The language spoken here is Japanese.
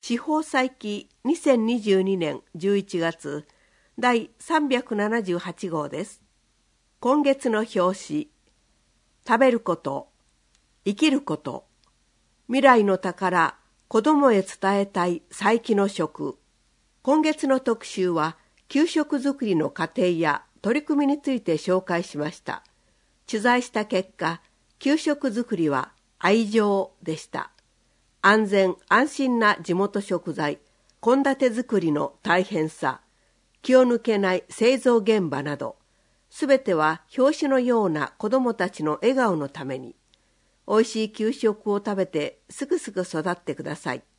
司法祭記2022年11月第378号です。今月の表紙、食べること、生きること、未来の宝、子供へ伝えたい祭記の食。今月の特集は、給食作りの過程や取り組みについて紹介しました。取材した結果、給食作りは愛情でした。安全安心な地元食材、献立作りの大変さ、気を抜けない製造現場など、すべては表紙のような子どもたちの笑顔のために、おいしい給食を食べてすぐすぐ育ってください。